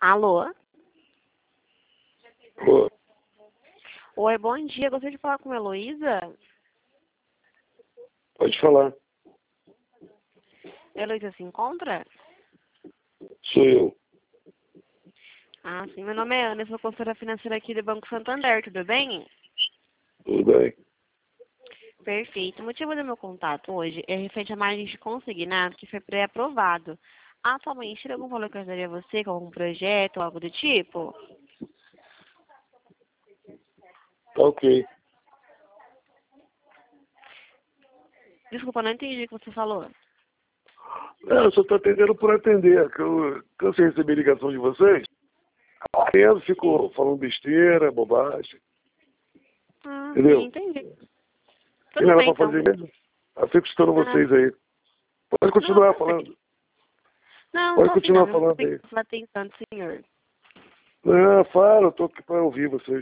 Alô? Ô, Oi, bom dia. Gostaria de falar com a Heloísa. pode falar. Heloísa se encontra? Sou eu. Ah, sim. Meu nome é Ana, eu sou consultora financeira aqui do Banco Santander, tudo bem? Tudo bem? Perfeito. O motivo do meu contato hoje é referente à margem de consignado que foi pré-aprovado. Atualmente, tem algum valor que ajudaria você com algum projeto ou algo do tipo? Tá ok. Desculpa, não entendi o que você falou. Eu só tô atendendo por atender, que eu cansei de receber ligação de vocês. Atendo, fico falando besteira, bobagem. Ah, Entendeu? sim, entendi. Tem Tudo nada bem, pra então. fazer mesmo? Eu fico escutando Ah, vocês aí. Pode não, continuar perfeito. falando. Não, Pode tô sim, não. continuar Não falando tem aí. que prestar atenção, senhor. Não, fala, eu tô aqui pra ouvir vocês.